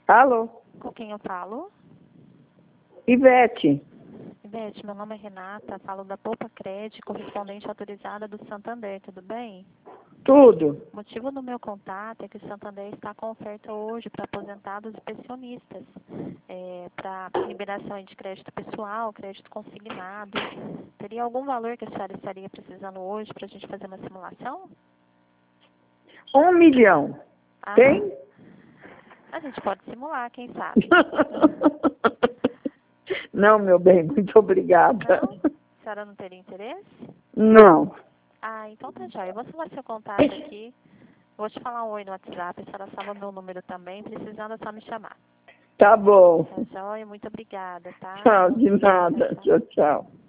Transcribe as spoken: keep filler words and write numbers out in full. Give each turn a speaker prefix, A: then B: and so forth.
A: Alô?
B: Com quem eu falo?
A: Ivete.
B: Ivete, meu nome é Renata, falo da Poupa Crédito, correspondente autorizada do Santander, tudo bem?
A: Tudo.
B: O motivo do meu contato é que o Santander está com oferta hoje para aposentados e pensionistas, é, para liberação de crédito pessoal, crédito consignado. Teria algum valor que a senhora estaria precisando hoje para a gente fazer uma simulação?
A: Um milhão.
B: Ah,
A: Tem?
B: a gente pode simular, quem sabe?
A: Não, meu bem, muito obrigada.
B: Não? A senhora não teria interesse?
A: Não.
B: Ah, então tá jóia. Eu vou salvar seu contato aqui. Vou te falar um oi no WhatsApp. A senhora salva meu número também. Precisando é só me chamar.
A: Tá bom.
B: Tá jóia? Muito obrigada, tá?
A: Tchau, de nada.
B: Tchau, tchau.
A: Tchau, tchau.